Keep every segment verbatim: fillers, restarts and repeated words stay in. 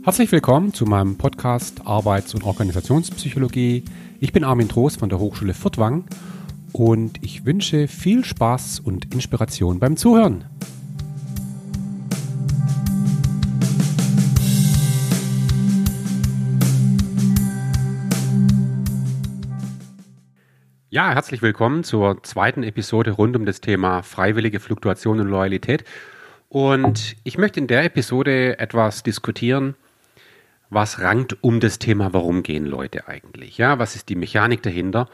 Herzlich willkommen zu meinem Podcast Arbeits- und Organisationspsychologie. Ich bin Armin Trost von der Hochschule Furtwangen und ich wünsche viel Spaß und Inspiration beim Zuhören. Ja, herzlich willkommen zur zweiten Episode rund um das Thema freiwillige Fluktuation und Loyalität. Und ich möchte in der Episode etwas diskutieren, was rankt um das Thema, warum gehen Leute eigentlich? Ja, was ist die Mechanik dahinter?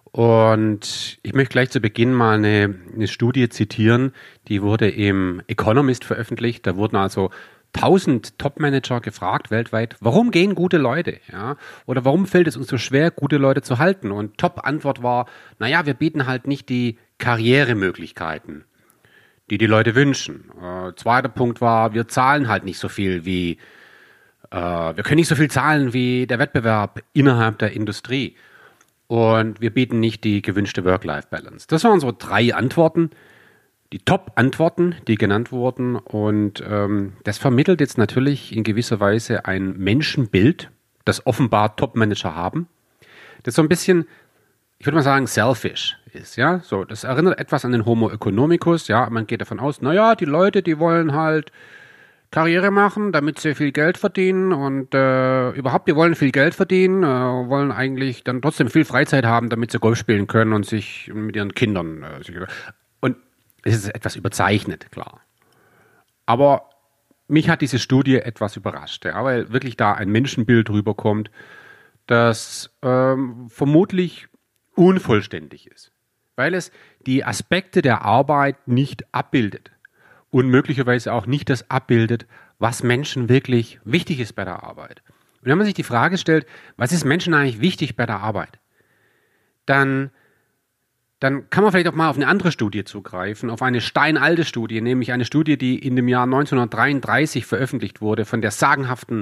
Und ich möchte gleich zu Beginn mal eine, eine Studie zitieren, die wurde im Economist veröffentlicht. Da wurden also tausend Top-Manager gefragt weltweit, warum gehen gute Leute? Ja? Oder warum fällt es uns so schwer, gute Leute zu halten? Und Top-Antwort war, naja, wir bieten halt nicht die Karrieremöglichkeiten, die die Leute wünschen. Äh, zweiter Punkt war, wir zahlen halt nicht so viel wie Uh, wir können nicht so viel zahlen wie der Wettbewerb innerhalb der Industrie und wir bieten nicht die gewünschte Work-Life-Balance. Das waren so drei Antworten, die Top-Antworten, die genannt wurden und ähm, das vermittelt jetzt natürlich in gewisser Weise ein Menschenbild, das offenbar Top-Manager haben, das so ein bisschen, ich würde mal sagen, selfish ist. Ja, so, das erinnert etwas an den Homo economicus. Ja, man geht davon aus, naja, die Leute, die wollen halt Karriere machen, damit sie viel Geld verdienen und äh, überhaupt, die wollen viel Geld verdienen, äh, wollen eigentlich dann trotzdem viel Freizeit haben, damit sie Golf spielen können und sich mit ihren Kindern äh, sich, und es ist etwas überzeichnet, klar. Aber mich hat diese Studie etwas überrascht, ja, weil wirklich da ein Menschenbild rüberkommt, das ähm, vermutlich unvollständig ist, weil es die Aspekte der Arbeit nicht abbildet. Und möglicherweise auch nicht das abbildet, was Menschen wirklich wichtig ist bei der Arbeit. Und wenn man sich die Frage stellt, was ist Menschen eigentlich wichtig bei der Arbeit, dann, dann kann man vielleicht auch mal auf eine andere Studie zugreifen, auf eine steinalte Studie, nämlich eine Studie, die in dem Jahr neunzehnhundertdreiunddreißig veröffentlicht wurde von der sagenhaften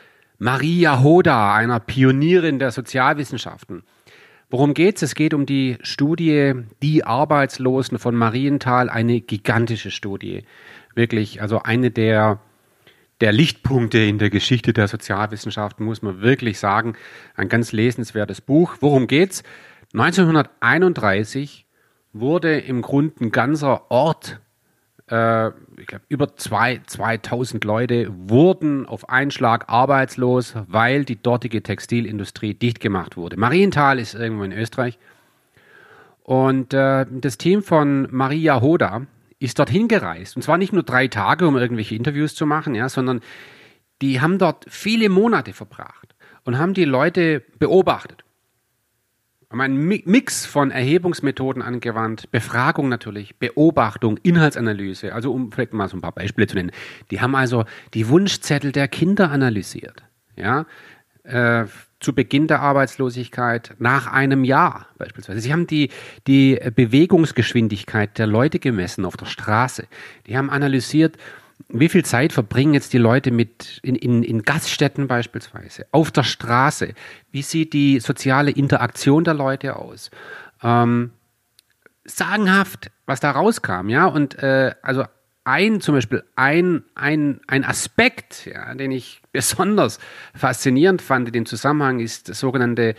Maria Hoda, einer Pionierin der Sozialwissenschaften. Worum geht's? Es geht um die Studie Die Arbeitslosen von Marienthal, eine gigantische Studie. Wirklich, also eine der, der Lichtpunkte in der Geschichte der Sozialwissenschaften, muss man wirklich sagen. Ein ganz lesenswertes Buch. Worum geht's? neunzehnhunderteinunddreißig wurde im Grunde ein ganzer Ort, äh, ich glaube über zweitausend Leute wurden auf einen Schlag arbeitslos, weil die dortige Textilindustrie dicht gemacht wurde. Marienthal ist irgendwo in Österreich. Und äh, das Team von Maria Hoda ist dorthin gereist. Und zwar nicht nur drei Tage, um irgendwelche Interviews zu machen, ja, sondern die haben dort viele Monate verbracht und haben die Leute beobachtet. Haben einen Mix von Erhebungsmethoden angewandt, Befragung natürlich, Beobachtung, Inhaltsanalyse, also um vielleicht mal so ein paar Beispiele zu nennen. Die haben also die Wunschzettel der Kinder analysiert, ja, äh, zu Beginn der Arbeitslosigkeit, nach einem Jahr beispielsweise. Sie haben die, die Bewegungsgeschwindigkeit der Leute gemessen auf der Straße. Die haben analysiert, wie viel Zeit verbringen jetzt die Leute mit in, in, in Gaststätten beispielsweise, auf der Straße? Wie sieht die soziale Interaktion der Leute aus? Ähm, sagenhaft, was da rauskam, ja. Und äh, also ein zum Beispiel ein, ein, ein Aspekt, ja, den ich besonders faszinierend fand in dem Zusammenhang, ist das sogenannte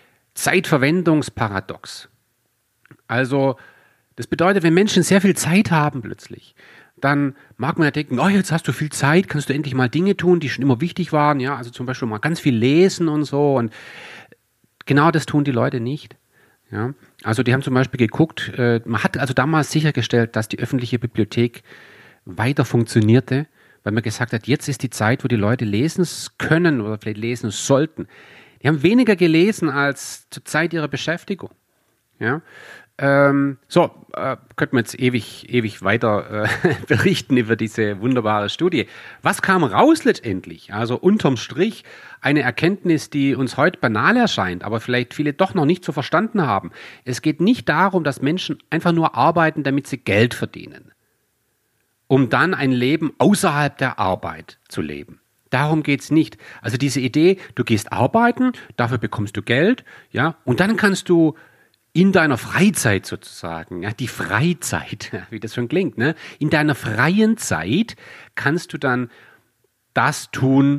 Zeitverwendungsparadox. Also das bedeutet, wenn Menschen sehr viel Zeit haben plötzlich, dann mag man ja denken, oh, jetzt hast du viel Zeit, kannst du endlich mal Dinge tun, die schon immer wichtig waren, ja, also zum Beispiel mal ganz viel lesen und so, und genau das tun die Leute nicht, ja. Also die haben zum Beispiel geguckt, äh, man hat also damals sichergestellt, dass die öffentliche Bibliothek weiter funktionierte, weil man gesagt hat, jetzt ist die Zeit, wo die Leute lesen können oder vielleicht lesen sollten. Die haben weniger gelesen als zur Zeit ihrer Beschäftigung, ja. Ähm, so, äh, könnten wir jetzt ewig, ewig weiter äh, berichten über diese wunderbare Studie. Was kam raus letztendlich? Also unterm Strich eine Erkenntnis, die uns heute banal erscheint, aber vielleicht viele doch noch nicht so verstanden haben. Es geht nicht darum, dass Menschen einfach nur arbeiten, damit sie Geld verdienen, um dann ein Leben außerhalb der Arbeit zu leben. Darum geht's nicht. Also diese Idee, du gehst arbeiten, dafür bekommst du Geld, ja, und dann kannst du in deiner Freizeit sozusagen, ja, die Freizeit, wie das schon klingt, ne? In deiner freien Zeit kannst du dann das tun,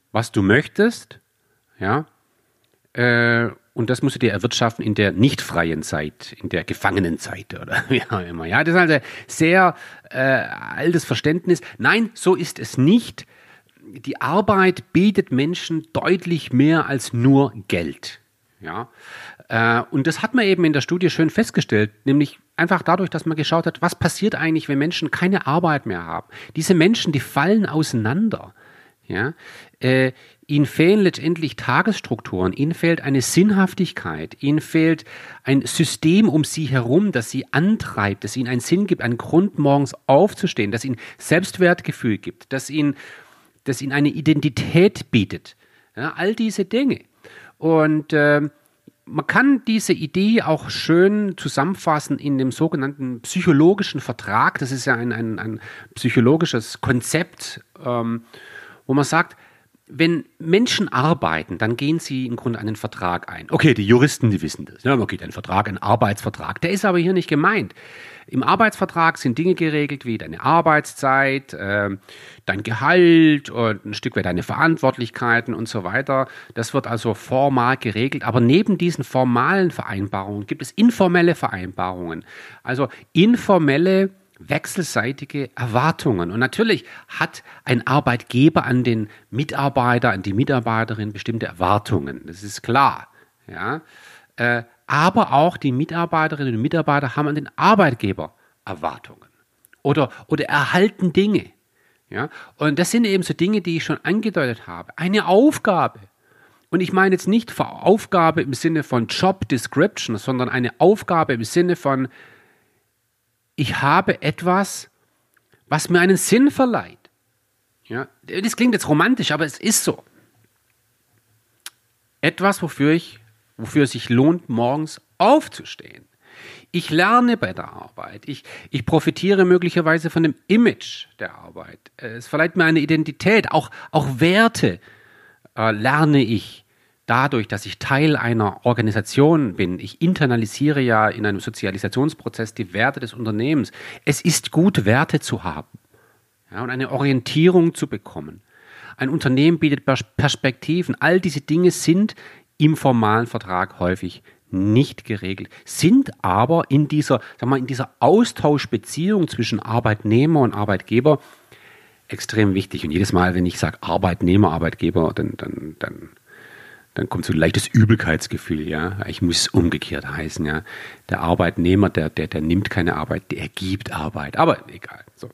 was du möchtest, ja, äh, und das musst du dir erwirtschaften in der nicht freien Zeit, in der Gefangenenzeit oder wie auch immer. Ja, das ist also sehr äh, altes Verständnis. Nein, so ist es nicht. Die Arbeit bietet Menschen deutlich mehr als nur Geld. Ja, äh, und das hat man eben in der Studie schön festgestellt, nämlich einfach dadurch, dass man geschaut hat, was passiert eigentlich, wenn Menschen keine Arbeit mehr haben. Diese Menschen, die fallen auseinander. Ja, äh, ihnen fehlen letztendlich Tagesstrukturen, ihnen fehlt eine Sinnhaftigkeit, ihnen fehlt ein System um sie herum, das sie antreibt, das ihnen einen Sinn gibt, einen Grund, morgens aufzustehen, das ihnen Selbstwertgefühl gibt, das ihnen, das ihnen eine Identität bietet. Ja, all diese Dinge. Und äh, man kann diese Idee auch schön zusammenfassen in dem sogenannten psychologischen Vertrag. Das ist ja ein, ein, ein psychologisches Konzept, ähm, wo man sagt, wenn Menschen arbeiten, dann gehen sie im Grunde einen Vertrag ein. Okay, die Juristen, die wissen das. Ja, man geht einen Vertrag, einen Arbeitsvertrag. Der ist aber hier nicht gemeint. Im Arbeitsvertrag sind Dinge geregelt wie deine Arbeitszeit, äh, dein Gehalt und ein Stück weit deine Verantwortlichkeiten und so weiter. Das wird also formal geregelt. Aber neben diesen formalen Vereinbarungen gibt es informelle Vereinbarungen. Also informelle wechselseitige Erwartungen. Und natürlich hat ein Arbeitgeber an den Mitarbeiter, an die Mitarbeiterin bestimmte Erwartungen. Das ist klar. Ja? Äh, aber auch die Mitarbeiterinnen und Mitarbeiter haben an den Arbeitgeber Erwartungen oder, oder erhalten Dinge. Ja? Und das sind eben so Dinge, die ich schon angedeutet habe. Eine Aufgabe. Und ich meine jetzt nicht Aufgabe im Sinne von Job Description, sondern eine Aufgabe im Sinne von ich habe etwas, was mir einen Sinn verleiht. Ja, das klingt jetzt romantisch, aber es ist so. Etwas, wofür, ich, wofür es sich lohnt, morgens aufzustehen. Ich lerne bei der Arbeit. Ich, ich profitiere möglicherweise von dem Image der Arbeit. Es verleiht mir eine Identität. Auch, auch Werte äh, lerne ich. Dadurch, dass ich Teil einer Organisation bin, ich internalisiere ja in einem Sozialisationsprozess die Werte des Unternehmens. Es ist gut, Werte zu haben, ja, und eine Orientierung zu bekommen. Ein Unternehmen bietet Perspektiven. All diese Dinge sind im formalen Vertrag häufig nicht geregelt, sind aber in dieser, sagen wir mal, in dieser Austauschbeziehung zwischen Arbeitnehmer und Arbeitgeber extrem wichtig. Und jedes Mal, wenn ich sage Arbeitnehmer, Arbeitgeber, dann, dann, dann Dann kommt so ein leichtes Übelkeitsgefühl, ja. Ich muss es umgekehrt heißen, ja. Der Arbeitnehmer, der, der, der nimmt keine Arbeit, der gibt Arbeit. Aber egal. So.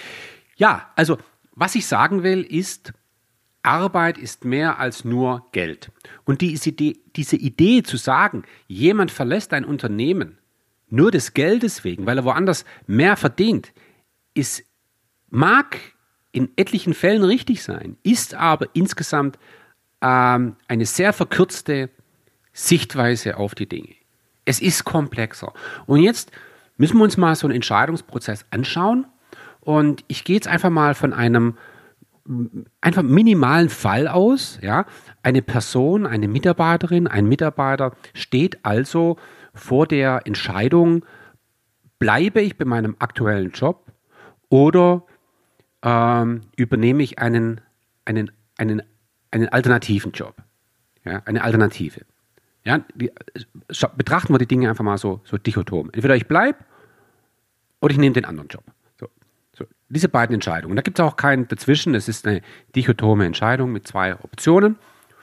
Ja, also, was ich sagen will, ist, Arbeit ist mehr als nur Geld. Und diese Idee, diese Idee zu sagen, jemand verlässt ein Unternehmen nur des Geldes wegen, weil er woanders mehr verdient, ist, mag in etlichen Fällen richtig sein, ist aber insgesamt eine sehr verkürzte Sichtweise auf die Dinge. Es ist komplexer. Und jetzt müssen wir uns mal so einen Entscheidungsprozess anschauen. Und ich gehe jetzt einfach mal von einem einfach minimalen Fall aus. Ja? Eine Person, eine Mitarbeiterin, ein Mitarbeiter steht also vor der Entscheidung, bleibe ich bei meinem aktuellen Job oder ähm, übernehme ich einen, einen, einen einen alternativen Job, ja, eine Alternative. Ja, die, betrachten wir die Dinge einfach mal so, so dichotom. Entweder ich bleibe oder ich nehme den anderen Job. So, so. Diese beiden Entscheidungen. Da gibt es auch keinen dazwischen. Es ist eine dichotome Entscheidung mit zwei Optionen.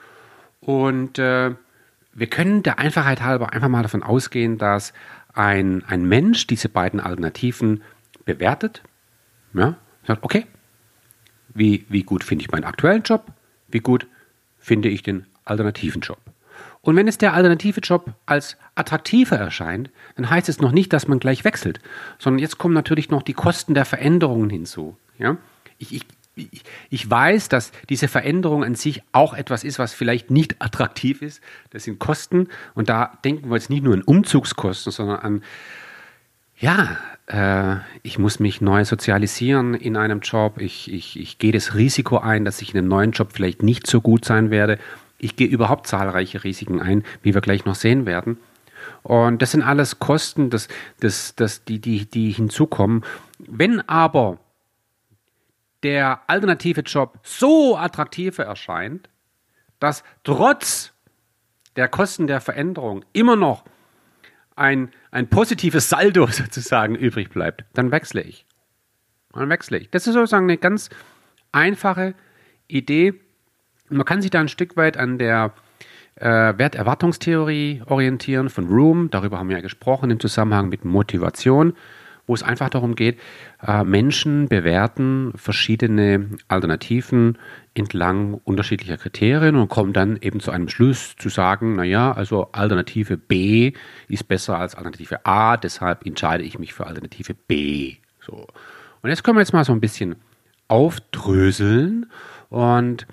Und äh, wir können der Einfachheit halber einfach mal davon ausgehen, dass ein, ein Mensch diese beiden Alternativen bewertet. Ja, sagt, okay, wie, wie gut finde ich meinen aktuellen Job? Wie gut finde ich den alternativen Job? Und wenn es der alternative Job als attraktiver erscheint, dann heißt es noch nicht, dass man gleich wechselt, sondern jetzt kommen natürlich noch die Kosten der Veränderungen hinzu. Ja? Ich, ich, ich, ich weiß, dass diese Veränderung an sich auch etwas ist, was vielleicht nicht attraktiv ist. Das sind Kosten und da denken wir jetzt nicht nur an Umzugskosten, sondern an, ja, äh, ich muss mich neu sozialisieren in einem Job. Ich, ich, ich gehe das Risiko ein, dass ich in einem neuen Job vielleicht nicht so gut sein werde. Ich gehe überhaupt zahlreiche Risiken ein, wie wir gleich noch sehen werden. Und das sind alles Kosten, das, das, das, die, die, die hinzukommen. Wenn aber der alternative Job so attraktiv erscheint, dass trotz der Kosten der Veränderung immer noch ein, ein positives Saldo sozusagen übrig bleibt, dann wechsle ich. Dann wechsle ich. Das ist sozusagen eine ganz einfache Idee. Man kann sich da ein Stück weit an der äh, Werterwartungstheorie orientieren von Room. Darüber haben wir ja gesprochen im Zusammenhang mit Motivation, wo es einfach darum geht, äh, Menschen bewerten verschiedene Alternativen entlang unterschiedlicher Kriterien und kommen dann eben zu einem Schluss zu sagen, naja, also Alternative B ist besser als Alternative A, deshalb entscheide ich mich für Alternative B. So. Und jetzt können wir jetzt mal so ein bisschen aufdröseln und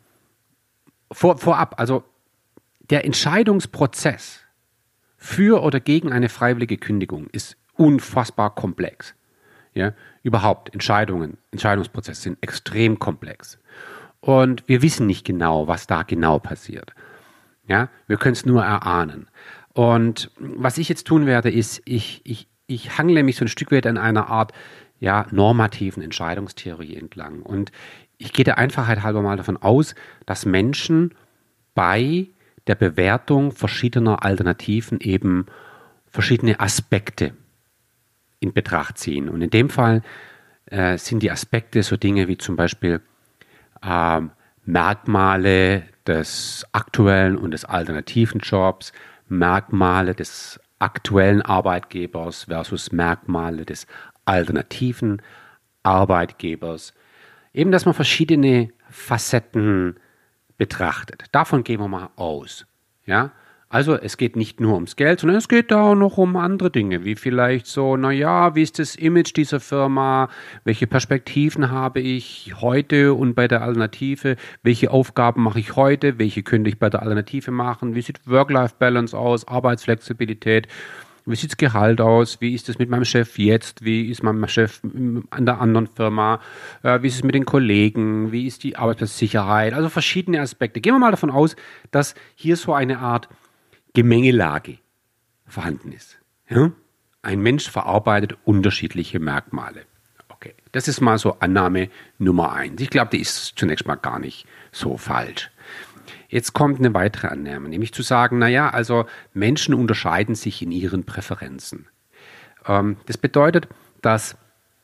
vor, vorab, also der Entscheidungsprozess für oder gegen eine freiwillige Kündigung ist unfassbar komplex. Ja, überhaupt Entscheidungen, Entscheidungsprozesse sind extrem komplex. Und wir wissen nicht genau, was da genau passiert. Ja, wir können es nur erahnen. Und was ich jetzt tun werde, ist, ich, ich, ich hangle mich so ein Stück weit an einer Art ja, normativen Entscheidungstheorie entlang. Und ich gehe der Einfachheit halber mal davon aus, dass Menschen bei der Bewertung verschiedener Alternativen eben verschiedene Aspekte in Betracht ziehen. Und in dem Fall äh, sind die Aspekte so Dinge wie zum Beispiel äh, Merkmale des aktuellen und des alternativen Jobs, Merkmale des aktuellen Arbeitgebers versus Merkmale des alternativen Arbeitgebers. Eben, dass man verschiedene Facetten betrachtet. Davon gehen wir mal aus. Ja? Also es geht nicht nur ums Geld, sondern es geht da auch noch um andere Dinge, wie vielleicht so, naja, wie ist das Image dieser Firma, welche Perspektiven habe ich heute und bei der Alternative, welche Aufgaben mache ich heute, welche könnte ich bei der Alternative machen, wie sieht Work-Life-Balance aus, Arbeitsflexibilität, wie sieht das Gehalt aus, wie ist es mit meinem Chef jetzt, wie ist mein Chef an der anderen Firma, wie ist es mit den Kollegen, wie ist die Arbeitsplatzsicherheit, also verschiedene Aspekte. Gehen wir mal davon aus, dass hier so eine Art Gemengelage vorhanden ist. Ja? Ein Mensch verarbeitet unterschiedliche Merkmale. Okay, das ist mal so Annahme Nummer eins. Ich glaube, die ist zunächst mal gar nicht so falsch. Jetzt kommt eine weitere Annahme, nämlich zu sagen, naja, also Menschen unterscheiden sich in ihren Präferenzen. Ähm, das bedeutet, dass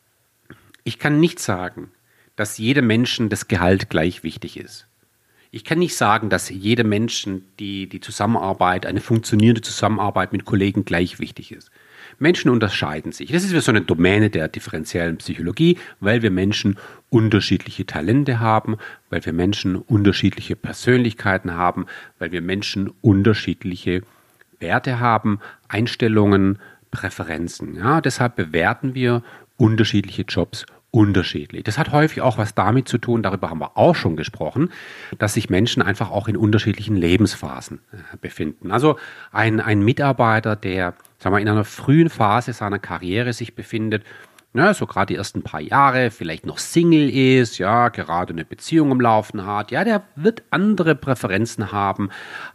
ich kann nicht sagen, dass jedem Menschen das Gehalt gleich wichtig ist. Ich kann nicht sagen, dass jedem Menschen die, die Zusammenarbeit, eine funktionierende Zusammenarbeit mit Kollegen gleich wichtig ist. Menschen unterscheiden sich. Das ist so eine Domäne der differenziellen Psychologie, weil wir Menschen unterschiedliche Talente haben, weil wir Menschen unterschiedliche Persönlichkeiten haben, weil wir Menschen unterschiedliche Werte haben, Einstellungen, Präferenzen. Ja, deshalb bewerten wir unterschiedliche Jobs unterschiedlich. Das hat häufig auch was damit zu tun, darüber haben wir auch schon gesprochen, dass sich Menschen einfach auch in unterschiedlichen Lebensphasen äh, befinden. Also ein, ein Mitarbeiter, der sagen wir, in einer frühen Phase seiner Karriere sich befindet, ja, so gerade die ersten paar Jahre, vielleicht noch Single ist, ja, gerade eine Beziehung im Laufen hat, ja, der wird andere Präferenzen haben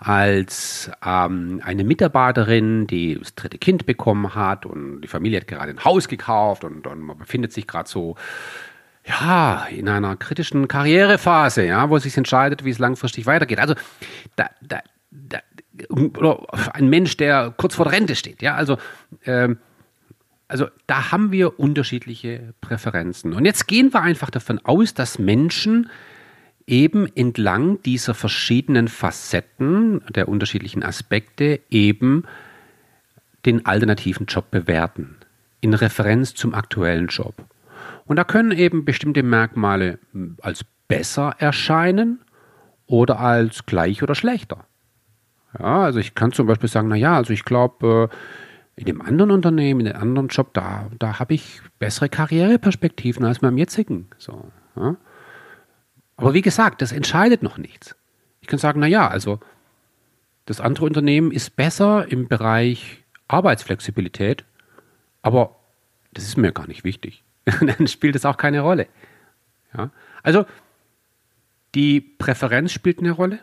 als ähm, eine Mitarbeiterin, die das dritte Kind bekommen hat und die Familie hat gerade ein Haus gekauft und, und man befindet sich gerade so, ja, in einer kritischen Karrierephase, ja, wo sich entscheidet, wie es langfristig weitergeht. Also da, da, da oder ein Mensch, der kurz vor der Rente steht, ja, also ähm, Also da haben wir unterschiedliche Präferenzen. Und jetzt gehen wir einfach davon aus, dass Menschen eben entlang dieser verschiedenen Facetten der unterschiedlichen Aspekte eben den alternativen Job bewerten, in Referenz zum aktuellen Job. Und da können eben bestimmte Merkmale als besser erscheinen oder als gleich oder schlechter. Ja, also ich kann zum Beispiel sagen, naja, also ich glaube, in dem anderen Unternehmen, in dem anderen Job, da, da habe ich bessere Karriereperspektiven als beim jetzigen. So, ja. Aber wie gesagt, das entscheidet noch nichts. Ich kann sagen, naja, also das andere Unternehmen ist besser im Bereich Arbeitsflexibilität, aber das ist mir gar nicht wichtig. Dann spielt es auch keine Rolle. Ja. Also die Präferenz spielt eine Rolle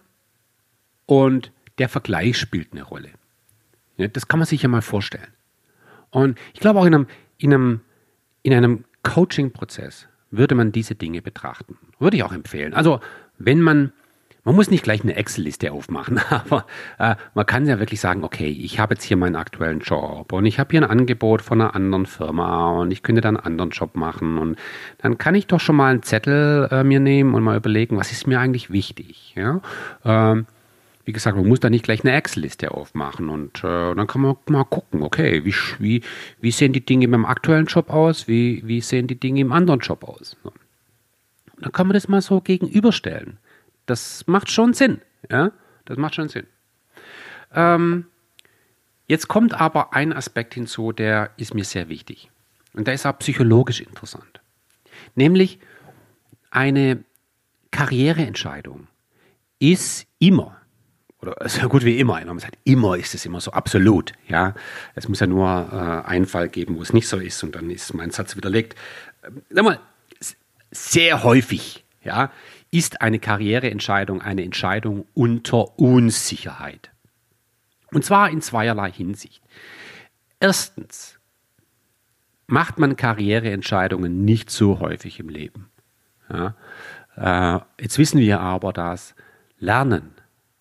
und der Vergleich spielt eine Rolle. Ja, das kann man sich ja mal vorstellen. Und ich glaube auch in einem, in einem, in einem Coaching-Prozess würde man diese Dinge betrachten. Würde ich auch empfehlen. Also wenn man, man muss nicht gleich eine Excel-Liste aufmachen, aber äh, man kann ja wirklich sagen, okay, ich habe jetzt hier meinen aktuellen Job und ich habe hier ein Angebot von einer anderen Firma und ich könnte dann einen anderen Job machen und dann kann ich doch schon mal einen Zettel äh, mir nehmen und mal überlegen, was ist mir eigentlich wichtig. Ja? Ähm, Wie gesagt, man muss da nicht gleich eine Excel-Liste aufmachen und äh, dann kann man mal gucken, okay, wie, wie, wie sehen die Dinge in meinem aktuellen Job aus, wie, wie sehen die Dinge im anderen Job aus. So. Dann kann man das mal so gegenüberstellen. Das macht schon Sinn. Ja? Das macht schon Sinn. Ähm, jetzt kommt aber ein Aspekt hinzu, der ist mir sehr wichtig. Und der ist auch psychologisch interessant. Nämlich eine Karriereentscheidung ist immer, oder so gut wie immer, man sagt, immer ist es immer so, absolut. Ja? Es muss ja nur äh, einen Fall geben, wo es nicht so ist und dann ist mein Satz widerlegt. Ähm, sag mal, sehr häufig, ja, ist eine Karriereentscheidung eine Entscheidung unter Unsicherheit. Und zwar in zweierlei Hinsicht. Erstens macht man Karriereentscheidungen nicht so häufig im Leben. Ja, äh, jetzt wissen wir aber, dass Lernen,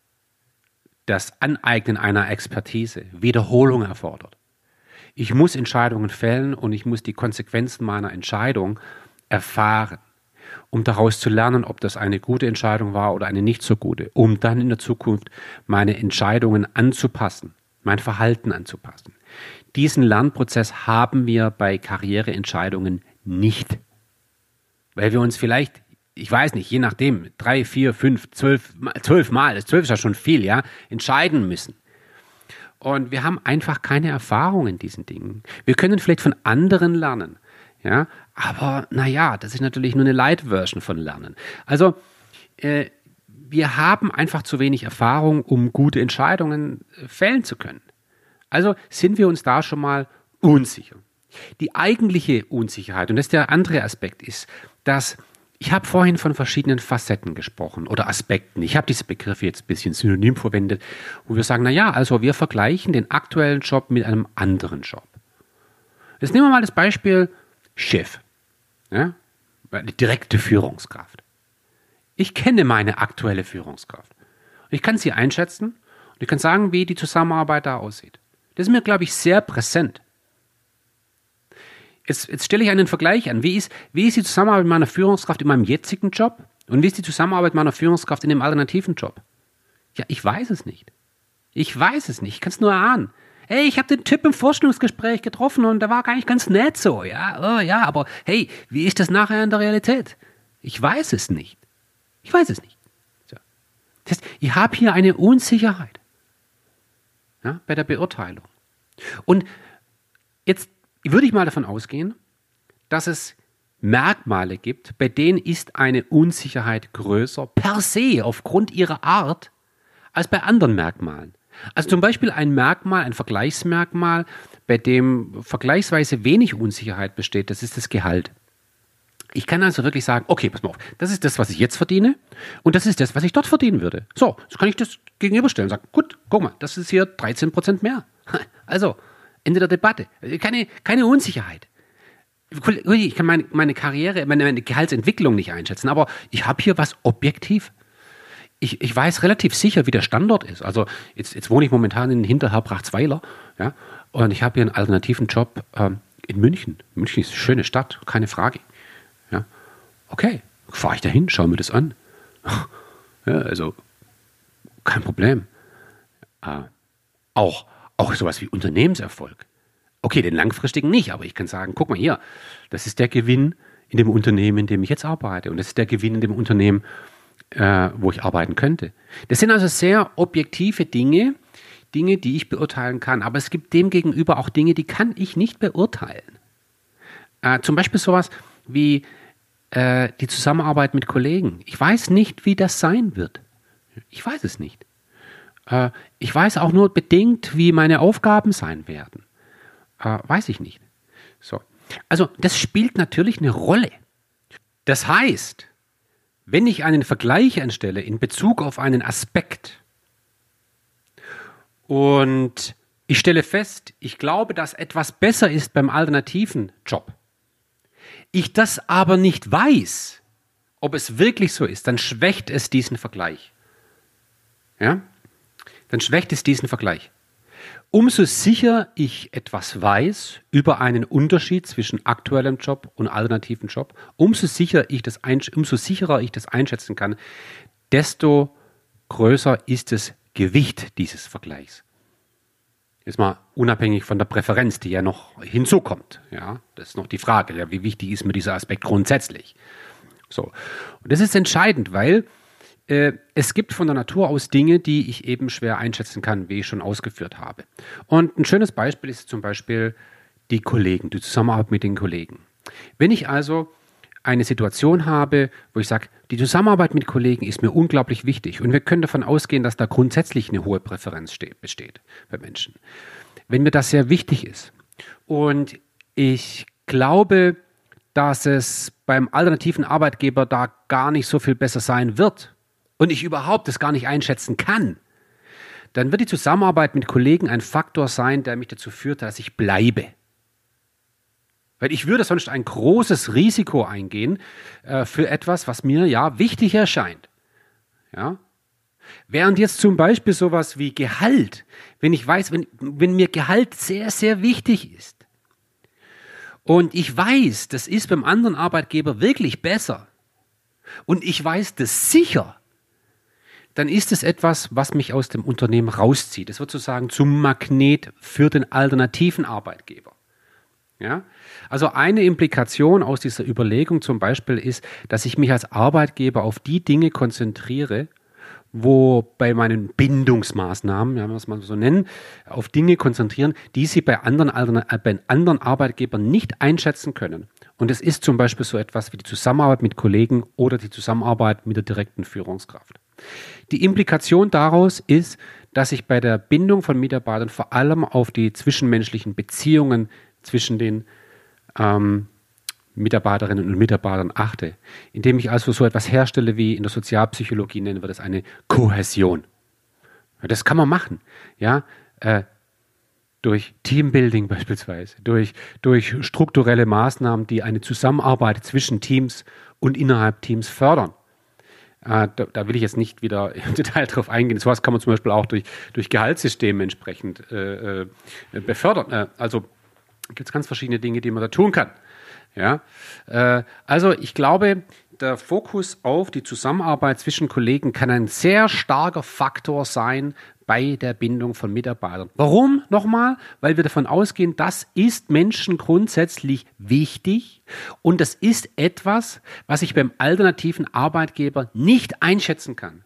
das Aneignen einer Expertise Wiederholung erfordert. Ich muss Entscheidungen fällen und ich muss die Konsequenzen meiner Entscheidung erfahren, um daraus zu lernen, ob das eine gute Entscheidung war oder eine nicht so gute, um dann in der Zukunft meine Entscheidungen anzupassen, mein Verhalten anzupassen. Diesen Lernprozess haben wir bei Karriereentscheidungen nicht, weil wir uns vielleicht, ich weiß nicht, je nachdem, drei, vier, fünf, zwölf, zwölf Mal, das zwölf ist ja schon viel, ja, entscheiden müssen. Und wir haben einfach keine Erfahrung in diesen Dingen. Wir können vielleicht von anderen lernen, ja, aber naja, das ist natürlich nur eine Light-Version von Lernen. Also äh, wir haben einfach zu wenig Erfahrung, um gute Entscheidungen fällen zu können. Also sind wir uns da schon mal unsicher. Die eigentliche Unsicherheit, und das ist der andere Aspekt, ist, dass ich habe vorhin von verschiedenen Facetten gesprochen oder Aspekten. Ich habe diese Begriffe jetzt ein bisschen synonym verwendet, wo wir sagen, naja, also wir vergleichen den aktuellen Job mit einem anderen Job. Jetzt nehmen wir mal das Beispiel Chef, ja, die direkte Führungskraft. Ich kenne meine aktuelle Führungskraft. Ich kann sie einschätzen und ich kann sagen, wie die Zusammenarbeit da aussieht. Das ist mir, glaube ich, sehr präsent. Jetzt, jetzt stelle ich einen Vergleich an. Wie ist, wie ist die Zusammenarbeit meiner Führungskraft in meinem jetzigen Job und wie ist die Zusammenarbeit meiner Führungskraft in dem alternativen Job? Ja, ich weiß es nicht. Ich weiß es nicht. Ich kann es nur erahnen. Hey, ich habe den Typ im Vorstellungsgespräch getroffen und der war gar nicht ganz nett so. Ja, oh, ja, aber hey, wie ist das nachher in der Realität? Ich weiß es nicht. Ich weiß es nicht. So. Das heißt, ich habe hier eine Unsicherheit, ja, bei der Beurteilung. Und jetzt würde ich mal davon ausgehen, dass es Merkmale gibt, bei denen ist eine Unsicherheit größer per se aufgrund ihrer Art als bei anderen Merkmalen. Also zum Beispiel ein Merkmal, ein Vergleichsmerkmal, bei dem vergleichsweise wenig Unsicherheit besteht, das ist das Gehalt. Ich kann also wirklich sagen, okay, pass mal auf, das ist das, was ich jetzt verdiene und das ist das, was ich dort verdienen würde. So, jetzt kann ich das gegenüberstellen und sagen, gut, guck mal, das ist hier dreizehn Prozent mehr. Also, Ende der Debatte. Keine, keine Unsicherheit. Ich kann meine, meine Karriere, meine, meine Gehaltsentwicklung nicht einschätzen, aber ich habe hier was objektiv. Ich, ich weiß relativ sicher, wie der Standort ist. Also jetzt, jetzt wohne ich momentan in Hinterherbrachtsweiler, ja, und ich habe hier einen alternativen Job ähm, in München. München ist eine schöne Stadt, keine Frage. Ja. Okay, fahre ich dahin, schaue mir das an. Ja, also kein Problem. Äh, auch, auch sowas wie Unternehmenserfolg. Okay, den langfristigen nicht, aber ich kann sagen, guck mal hier, das ist der Gewinn in dem Unternehmen, in dem ich jetzt arbeite. Und das ist der Gewinn in dem Unternehmen, äh, wo ich arbeiten könnte. Das sind also sehr objektive Dinge, Dinge, die ich beurteilen kann. Aber es gibt demgegenüber auch Dinge, die kann ich nicht beurteilen. Äh, zum Beispiel sowas wie äh, die Zusammenarbeit mit Kollegen. Ich weiß nicht, wie das sein wird. Ich weiß es nicht. Äh, ich weiß auch nur bedingt, wie meine Aufgaben sein werden. Äh, weiß ich nicht. So. Also das spielt natürlich eine Rolle. Das heißt, wenn ich einen Vergleich anstelle in Bezug auf einen Aspekt und ich stelle fest, ich glaube, dass etwas besser ist beim alternativen Job, ich das aber nicht weiß, ob es wirklich so ist, dann schwächt es diesen Vergleich. Ja? Dann schwächt es diesen Vergleich. Umso sicher ich etwas weiß über einen Unterschied zwischen aktuellem Job und alternativen Job, umso, sicher ich das einsch- umso sicherer ich das einschätzen kann, desto größer ist das Gewicht dieses Vergleichs. Jetzt mal unabhängig von der Präferenz, die ja noch hinzukommt. Ja, das ist noch die Frage, ja, wie wichtig ist mir dieser Aspekt grundsätzlich. So. Und das ist entscheidend, weil äh, es gibt von der Natur aus Dinge, die ich eben schwer einschätzen kann, wie ich schon ausgeführt habe. Und ein schönes Beispiel ist zum Beispiel die Kollegen, die Zusammenarbeit mit den Kollegen. Wenn ich also eine Situation habe, wo ich sage, die Zusammenarbeit mit Kollegen ist mir unglaublich wichtig und wir können davon ausgehen, dass da grundsätzlich eine hohe Präferenz steht, besteht bei Menschen. Wenn mir das sehr wichtig ist und ich glaube, dass es beim alternativen Arbeitgeber da gar nicht so viel besser sein wird und ich überhaupt das gar nicht einschätzen kann, dann wird die Zusammenarbeit mit Kollegen ein Faktor sein, der mich dazu führt, dass ich bleibe. Weil ich würde sonst ein großes Risiko eingehen äh, für etwas, was mir ja wichtig erscheint. Ja? Während jetzt zum Beispiel sowas wie Gehalt, wenn ich weiß, wenn, wenn mir Gehalt sehr, sehr wichtig ist und ich weiß, das ist beim anderen Arbeitgeber wirklich besser und ich weiß das sicher, dann ist es etwas, was mich aus dem Unternehmen rauszieht. Es wird sozusagen zum Magnet für den alternativen Arbeitgeber. Ja? Also eine Implikation aus dieser Überlegung zum Beispiel ist, dass ich mich als Arbeitgeber auf die Dinge konzentriere, wo bei meinen Bindungsmaßnahmen, ja, was man so nennen, auf Dinge konzentrieren, die sie bei anderen, äh, bei anderen Arbeitgebern nicht einschätzen können. Und es ist zum Beispiel so etwas wie die Zusammenarbeit mit Kollegen oder die Zusammenarbeit mit der direkten Führungskraft. Die Implikation daraus ist, dass ich bei der Bindung von Mitarbeitern vor allem auf die zwischenmenschlichen Beziehungen zwischen den ähm, Mitarbeiterinnen und Mitarbeitern achte, indem ich also so etwas herstelle, wie in der Sozialpsychologie nennen wir das eine Kohäsion. Ja, das kann man machen, ja, äh, durch Teambuilding beispielsweise, durch, durch strukturelle Maßnahmen, die eine Zusammenarbeit zwischen Teams und innerhalb Teams fördern. Äh, da, da will ich jetzt nicht wieder im Detail drauf eingehen. So was kann man zum Beispiel auch durch, durch Gehaltssysteme entsprechend äh, äh, befördern. Äh, also gibt es ganz verschiedene Dinge, die man da tun kann. Ja? Äh, also ich glaube, der Fokus auf die Zusammenarbeit zwischen Kollegen kann ein sehr starker Faktor sein bei der Bindung von Mitarbeitern. Warum? Nochmal, weil wir davon ausgehen, das ist Menschen grundsätzlich wichtig und das ist etwas, was ich beim alternativen Arbeitgeber nicht einschätzen kann.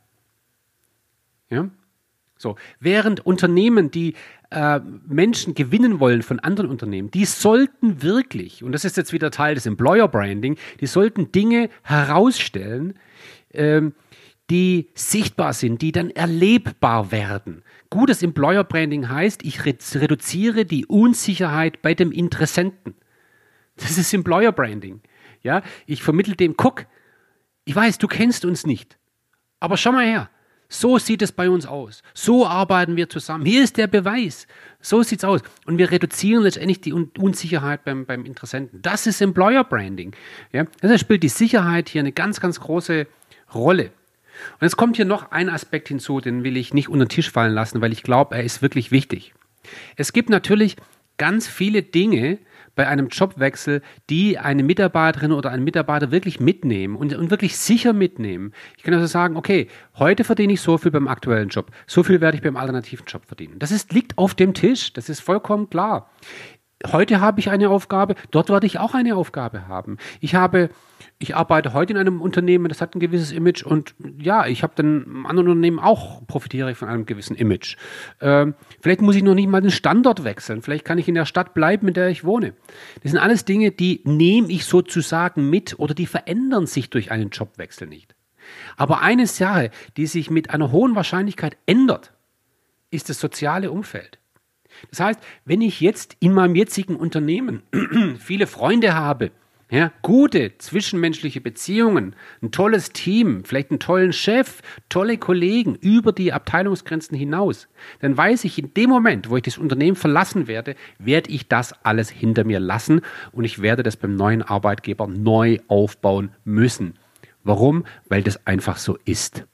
Ja? So, während Unternehmen, die äh, Menschen gewinnen wollen von anderen Unternehmen, die sollten wirklich, und das ist jetzt wieder Teil des Employer Branding, die sollten Dinge herausstellen, ähm, die sichtbar sind, die dann erlebbar werden. Gutes Employer Branding heißt, ich re- reduziere die Unsicherheit bei dem Interessenten. Das ist Employer Branding. Ja, ich vermittle dem, guck, ich weiß, du kennst uns nicht, aber schau mal her. So sieht es bei uns aus. So arbeiten wir zusammen. Hier ist der Beweis. So sieht es aus. Und wir reduzieren letztendlich die Un- Unsicherheit beim, beim Interessenten. Das ist Employer Branding. Ja? Deshalb spielt die Sicherheit hier eine ganz, ganz große Rolle. Und es kommt hier noch ein Aspekt hinzu, den will ich nicht unter den Tisch fallen lassen, weil ich glaube, er ist wirklich wichtig. Es gibt natürlich ganz viele Dinge bei einem Jobwechsel, die eine Mitarbeiterin oder ein Mitarbeiter wirklich mitnehmen und, und wirklich sicher mitnehmen. Ich kann also sagen, okay, heute verdiene ich so viel beim aktuellen Job, so viel werde ich beim alternativen Job verdienen. Das ist, liegt auf dem Tisch, das ist vollkommen klar. Heute habe ich eine Aufgabe, dort werde ich auch eine Aufgabe haben. Ich habe, ich arbeite heute in einem Unternehmen, das hat ein gewisses Image und ja, ich habe dann im anderen Unternehmen auch, profitiere ich von einem gewissen Image. Ähm, vielleicht muss ich noch nicht mal den Standort wechseln, vielleicht kann ich in der Stadt bleiben, in der ich wohne. Das sind alles Dinge, die nehme ich sozusagen mit oder die verändern sich durch einen Jobwechsel nicht. Aber eine Sache, die sich mit einer hohen Wahrscheinlichkeit ändert, ist das soziale Umfeld. Das heißt, wenn ich jetzt in meinem jetzigen Unternehmen viele Freunde habe, Ja, gute zwischenmenschliche Beziehungen, ein tolles Team, vielleicht einen tollen Chef, tolle Kollegen über die Abteilungsgrenzen hinaus. Dann weiß ich, in dem Moment, wo ich das Unternehmen verlassen werde, werde ich das alles hinter mir lassen und ich werde das beim neuen Arbeitgeber neu aufbauen müssen. Warum? Weil das einfach so ist.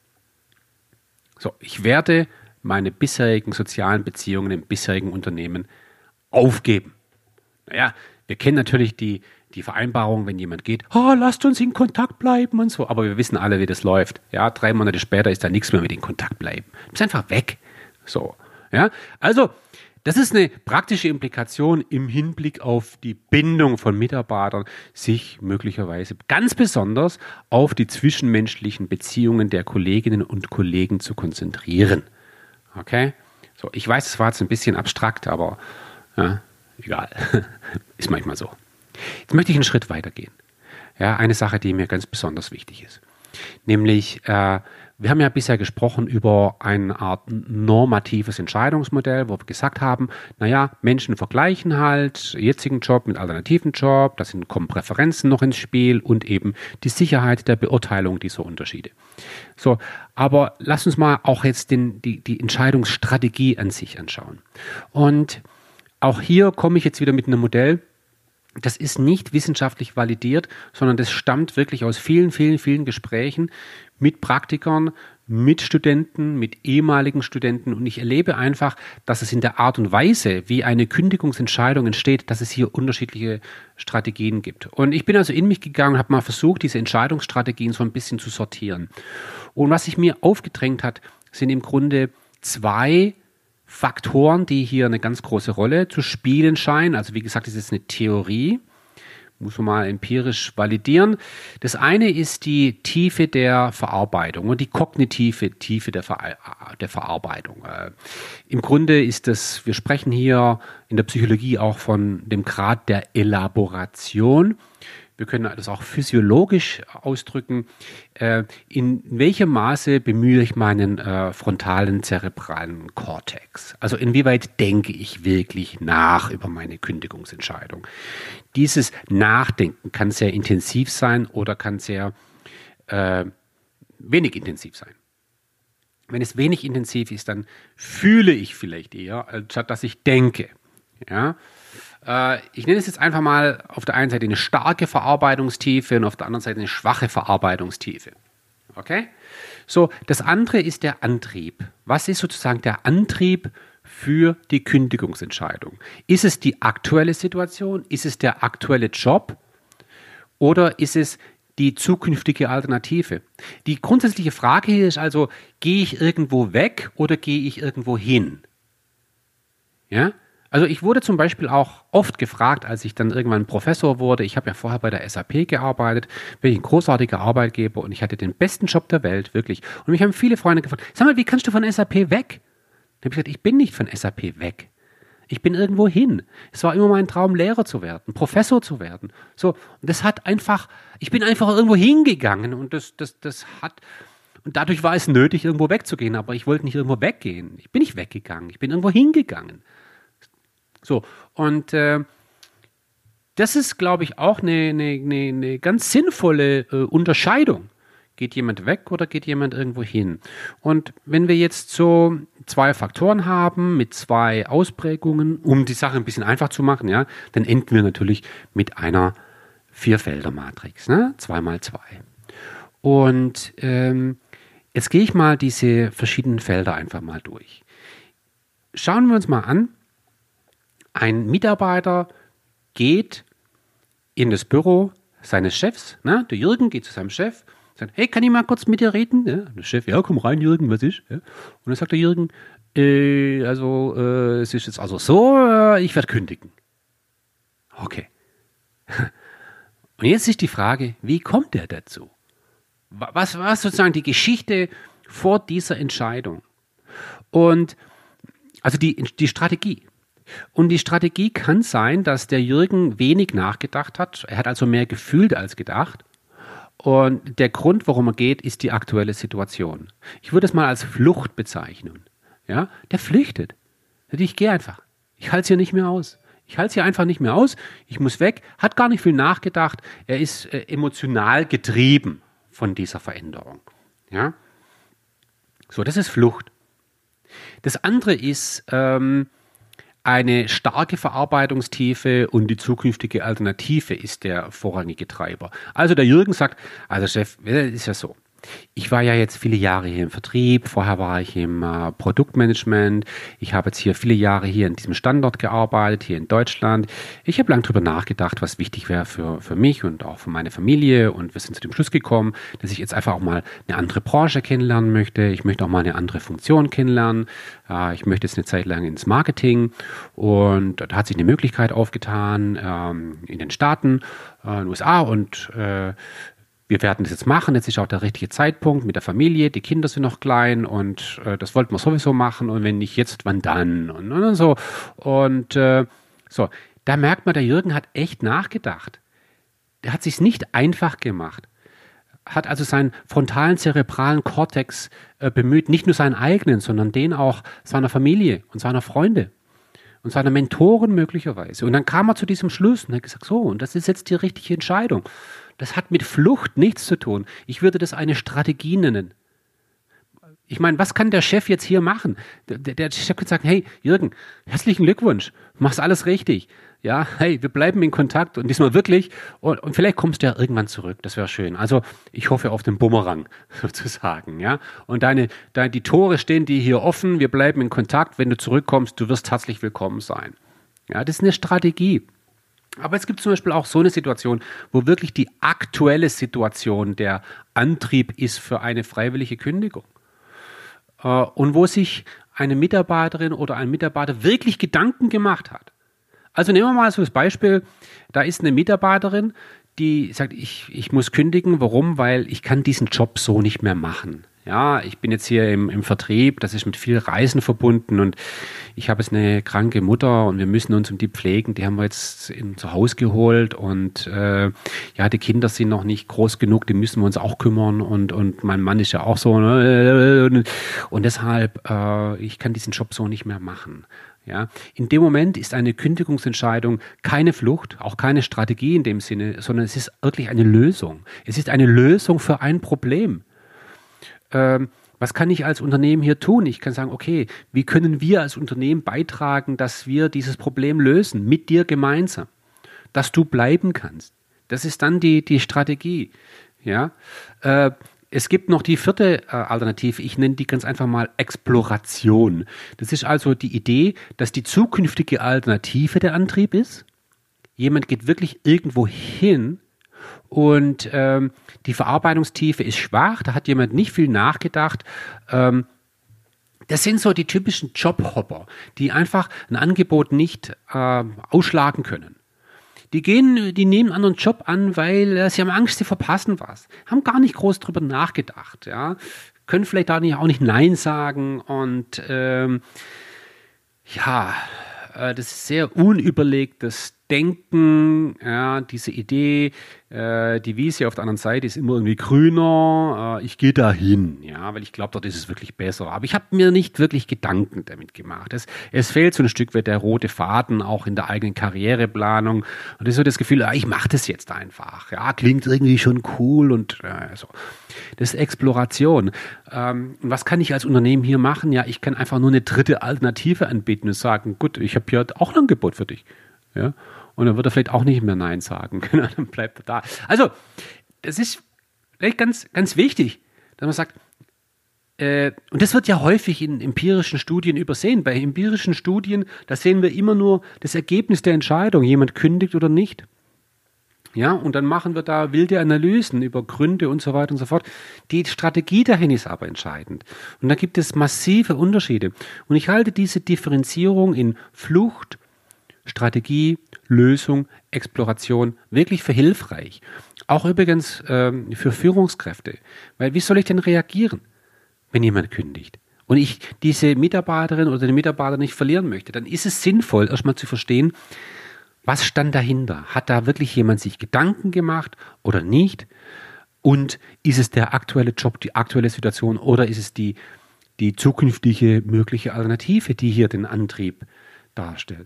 So, ich werde meine bisherigen sozialen Beziehungen im bisherigen Unternehmen aufgeben. Naja, wir kennen natürlich die Die Vereinbarung, wenn jemand geht, oh, lasst uns in Kontakt bleiben und so. Aber wir wissen alle, wie das läuft. Ja, drei Monate später ist da nichts mehr mit in Kontakt bleiben. Du bist einfach weg. So, ja. Also, das ist eine praktische Implikation im Hinblick auf die Bindung von Mitarbeitern, sich möglicherweise ganz besonders auf die zwischenmenschlichen Beziehungen der Kolleginnen und Kollegen zu konzentrieren. Okay? So, ich weiß, es war jetzt ein bisschen abstrakt, aber ja, egal. Ist manchmal so. Jetzt möchte ich einen Schritt weitergehen. Ja, eine Sache, die mir ganz besonders wichtig ist. Nämlich, äh, wir haben ja bisher gesprochen über eine Art normatives Entscheidungsmodell, wo wir gesagt haben, naja, Menschen vergleichen halt jetzigen Job mit alternativen Job, da sind, kommen Präferenzen noch ins Spiel und eben die Sicherheit der Beurteilung dieser Unterschiede. So, aber lass uns mal auch jetzt den, die, die Entscheidungsstrategie an sich anschauen. Und auch hier komme ich jetzt wieder mit einem Modell. Das ist nicht wissenschaftlich validiert, sondern das stammt wirklich aus vielen, vielen, vielen Gesprächen mit Praktikern, mit Studenten, mit ehemaligen Studenten. Und ich erlebe einfach, dass es in der Art und Weise, wie eine Kündigungsentscheidung entsteht, dass es hier unterschiedliche Strategien gibt. Und ich bin also in mich gegangen und habe mal versucht, diese Entscheidungsstrategien so ein bisschen zu sortieren. Und was sich mir aufgedrängt hat, sind im Grunde zwei Faktoren, die hier eine ganz große Rolle zu spielen scheinen. Also wie gesagt, das ist eine Theorie, muss man mal empirisch validieren. Das eine ist die Tiefe der Verarbeitung und die kognitive Tiefe der, Ver der Verarbeitung. Äh, Im Grunde ist das, wir sprechen hier in der Psychologie auch von dem Grad der Elaboration. Wir können das auch physiologisch ausdrücken. Äh, in welchem Maße bemühe ich meinen äh, frontalen zerebralen Kortex? Also inwieweit denke ich wirklich nach über meine Kündigungsentscheidung? Dieses Nachdenken kann sehr intensiv sein oder kann sehr äh, wenig intensiv sein. Wenn es wenig intensiv ist, dann fühle ich vielleicht eher, statt dass ich denke. Ja? Ich nenne es jetzt einfach mal auf der einen Seite eine starke Verarbeitungstiefe und auf der anderen Seite eine schwache Verarbeitungstiefe. Okay? So, das andere ist der Antrieb. Was ist sozusagen der Antrieb für die Kündigungsentscheidung? Ist es die aktuelle Situation? Ist es der aktuelle Job? Oder ist es die zukünftige Alternative? Die grundsätzliche Frage hier ist also, gehe ich irgendwo weg oder gehe ich irgendwo hin? Ja? Also ich wurde zum Beispiel auch oft gefragt, als ich dann irgendwann Professor wurde, ich habe ja vorher bei der S A P gearbeitet, bin ich ein großartiger Arbeitgeber und ich hatte den besten Job der Welt, wirklich. Und mich haben viele Freunde gefragt, sag mal, wie kannst du von S A P weg? Dann habe ich gesagt, ich bin nicht von S A P weg. Ich bin irgendwo hin. Es war immer mein Traum, Lehrer zu werden, Professor zu werden. So, und das hat einfach, ich bin einfach irgendwo hingegangen und das, das, das hat, und dadurch war es nötig, irgendwo wegzugehen, aber ich wollte nicht irgendwo weggehen. Ich bin nicht weggegangen, ich bin irgendwo hingegangen. So, und äh, das ist, glaube ich, auch eine, eine, eine ganz sinnvolle äh, Unterscheidung. Geht jemand weg oder geht jemand irgendwo hin? Und wenn wir jetzt so zwei Faktoren haben mit zwei Ausprägungen, um die Sache ein bisschen einfach zu machen, ja, dann enden wir natürlich mit einer Vierfelder-Matrix, ne? zwei mal zwei. Und ähm, jetzt gehe ich mal diese verschiedenen Felder einfach mal durch. Schauen wir uns mal an. Ein Mitarbeiter geht in das Büro seines Chefs, ne? Der Jürgen geht zu seinem Chef, sagt, hey, kann ich mal kurz mit dir reden? Ja, der Chef, ja, komm rein, Jürgen, was ist? Ja. Und dann sagt der Jürgen, äh, also, äh, es ist jetzt also so, äh, ich werde kündigen. Okay. Und jetzt ist die Frage, wie kommt er dazu? Was war sozusagen die Geschichte vor dieser Entscheidung? Und, also die, die Strategie. Und die Strategie kann sein, dass der Jürgen wenig nachgedacht hat. Er hat also mehr gefühlt als gedacht. Und der Grund, warum er geht, ist die aktuelle Situation. Ich würde es mal als Flucht bezeichnen. Ja? Der flüchtet. Ich gehe einfach. Ich halte es hier nicht mehr aus. Ich halte es hier einfach nicht mehr aus, ich muss weg, hat gar nicht viel nachgedacht, er ist äh, emotional getrieben von dieser Veränderung. Ja? So, das ist Flucht. Das andere ist ähm, eine starke Verarbeitungstiefe und die zukünftige Alternative ist der vorrangige Treiber. Also der Jürgen sagt, also Chef, das ist ja so. Ich war ja jetzt viele Jahre hier im Vertrieb, vorher war ich im äh, Produktmanagement, ich habe jetzt hier viele Jahre hier in diesem Standort gearbeitet, hier in Deutschland. Ich habe lange darüber nachgedacht, was wichtig wäre für, für mich und auch für meine Familie und wir sind zu dem Schluss gekommen, dass ich jetzt einfach auch mal eine andere Branche kennenlernen möchte. Ich möchte auch mal eine andere Funktion kennenlernen. Äh, ich möchte jetzt eine Zeit lang ins Marketing und da hat sich eine Möglichkeit aufgetan ähm, in den Staaten, äh, in den U S A und äh, wir werden das jetzt machen, jetzt ist auch der richtige Zeitpunkt mit der Familie, die Kinder sind noch klein und äh, das wollten wir sowieso machen und wenn nicht jetzt, wann dann und, und, und so. Und äh, so, da merkt man, der Jürgen hat echt nachgedacht. Der hat sich's nicht einfach gemacht. Hat also seinen frontalen zerebralen Kortex äh, bemüht, nicht nur seinen eigenen, sondern den auch seiner Familie und seiner Freunde und seiner Mentoren möglicherweise. Und dann kam er zu diesem Schluss und hat gesagt, so, und das ist jetzt die richtige Entscheidung. Das hat mit Flucht nichts zu tun. Ich würde das eine Strategie nennen. Ich meine, was kann der Chef jetzt hier machen? Der, der Chef kann sagen, hey, Jürgen, herzlichen Glückwunsch, du machst alles richtig. Ja, hey, wir bleiben in Kontakt und diesmal wirklich. Und, und vielleicht kommst du ja irgendwann zurück, das wäre schön. Also ich hoffe auf den Bumerang sozusagen. Ja? Und deine, deine, die Tore stehen dir hier offen, wir bleiben in Kontakt. Wenn du zurückkommst, du wirst herzlich willkommen sein. Ja, das ist eine Strategie. Aber es gibt zum Beispiel auch so eine Situation, wo wirklich die aktuelle Situation der Antrieb ist für eine freiwillige Kündigung. Äh, und wo sich eine Mitarbeiterin oder ein Mitarbeiter wirklich Gedanken gemacht hat. Also nehmen wir mal so das Beispiel, da ist eine Mitarbeiterin, die sagt, ich, ich muss kündigen. Warum? Weil ich kann diesen Job so nicht mehr machen. Ja, ich bin jetzt hier im, im Vertrieb, das ist mit viel Reisen verbunden und ich habe jetzt eine kranke Mutter und wir müssen uns um die pflegen. Die haben wir jetzt in, zu Hause geholt und äh, ja, die Kinder sind noch nicht groß genug, die müssen wir uns auch kümmern und, und mein Mann ist ja auch so. Ne? Und deshalb, äh, ich kann diesen Job so nicht mehr machen. Ja, in dem Moment ist eine Kündigungsentscheidung keine Flucht, auch keine Strategie in dem Sinne, sondern es ist wirklich eine Lösung. Es ist eine Lösung für ein Problem. Ähm, was kann ich als Unternehmen hier tun? Ich kann sagen, okay, wie können wir als Unternehmen beitragen, dass wir dieses Problem lösen, mit dir gemeinsam, dass du bleiben kannst. Das ist dann die, die Strategie. Ja, äh, es gibt noch die vierte äh, Alternative, ich nenne die ganz einfach mal Exploration. Das ist also die Idee, dass die zukünftige Alternative der Antrieb ist. Jemand geht wirklich irgendwo hin und ähm, die Verarbeitungstiefe ist schwach, da hat jemand nicht viel nachgedacht. Ähm, das sind so die typischen Jobhopper, die einfach ein Angebot nicht äh, ausschlagen können. Die gehen, die nehmen einen anderen Job an, weil äh, sie haben Angst, sie verpassen was. Haben gar nicht groß drüber nachgedacht, ja. Können vielleicht da nicht, auch nicht Nein sagen und ähm, ja, äh, das ist sehr unüberlegtes Denken, ja, diese Idee, äh, die Wiese auf der anderen Seite ist immer irgendwie grüner, äh, ich gehe da hin, ja, weil ich glaube, dort ist es wirklich besser. Aber ich habe mir nicht wirklich Gedanken damit gemacht. Es, es fehlt so ein Stück weit der rote Faden, auch in der eigenen Karriereplanung. Und das ist so das Gefühl, ja, ich mache das jetzt einfach. Ja, klingt irgendwie schon cool und äh, so. Das ist Exploration. Ähm, was kann ich als Unternehmen hier machen? Ja, ich kann einfach nur eine dritte Alternative anbieten und sagen, gut, ich habe hier auch ein Angebot für dich. Ja, und dann wird er vielleicht auch nicht mehr Nein sagen. Dann bleibt er da. Also, das ist vielleicht ganz, ganz wichtig, dass man sagt, äh, und das wird ja häufig in empirischen Studien übersehen. Bei empirischen Studien, da sehen wir immer nur das Ergebnis der Entscheidung, jemand kündigt oder nicht. Ja, und dann machen wir da wilde Analysen über Gründe und so weiter und so fort. Die Strategie dahin ist aber entscheidend. Und da gibt es massive Unterschiede. Und ich halte diese Differenzierung in Flucht, Strategie, Lösung, Exploration wirklich für hilfreich. Auch übrigens ähm, für Führungskräfte. Weil wie soll ich denn reagieren, wenn jemand kündigt? Und ich diese Mitarbeiterin oder den Mitarbeiter nicht verlieren möchte, dann ist es sinnvoll, erstmal zu verstehen, was stand dahinter? Hat da wirklich jemand sich Gedanken gemacht oder nicht? Und ist es der aktuelle Job, die aktuelle Situation oder ist es die, die zukünftige mögliche Alternative, die hier den Antrieb darstellt?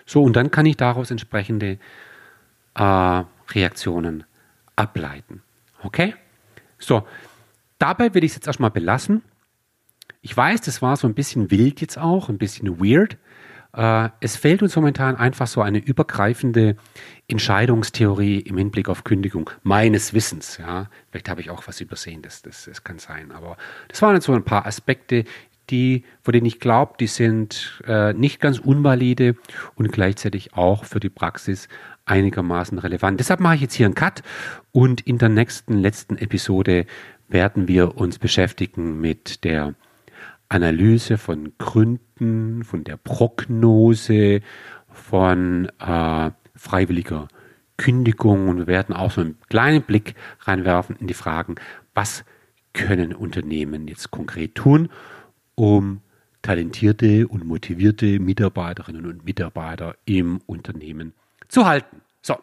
So, und dann kann ich daraus entsprechende äh, Reaktionen ableiten. Okay? So, dabei will ich es jetzt erstmal belassen. Ich weiß, das war so ein bisschen wild jetzt auch, ein bisschen weird. Äh, es fehlt uns momentan einfach so eine übergreifende Entscheidungstheorie im Hinblick auf Kündigung, meines Wissens. Ja. Vielleicht habe ich auch was übersehen, das, das, das kann sein. Aber das waren jetzt so ein paar Aspekte, die, von denen ich glaube, die sind äh, nicht ganz unvalide und gleichzeitig auch für die Praxis einigermaßen relevant. Deshalb mache ich jetzt hier einen Cut und in der nächsten, letzten Episode werden wir uns beschäftigen mit der Analyse von Gründen, von der Prognose, von äh, freiwilliger Kündigung und wir werden auch so einen kleinen Blick reinwerfen in die Fragen, was können Unternehmen jetzt konkret tun, um talentierte und motivierte Mitarbeiterinnen und Mitarbeiter im Unternehmen zu halten. So,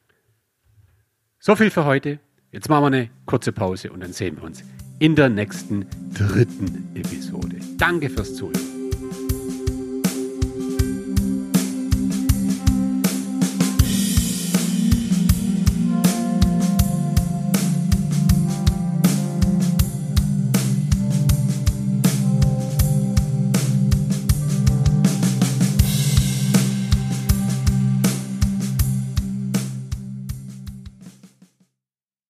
so viel für heute. Jetzt machen wir eine kurze Pause und dann sehen wir uns in der nächsten dritten Episode. Danke fürs Zuhören.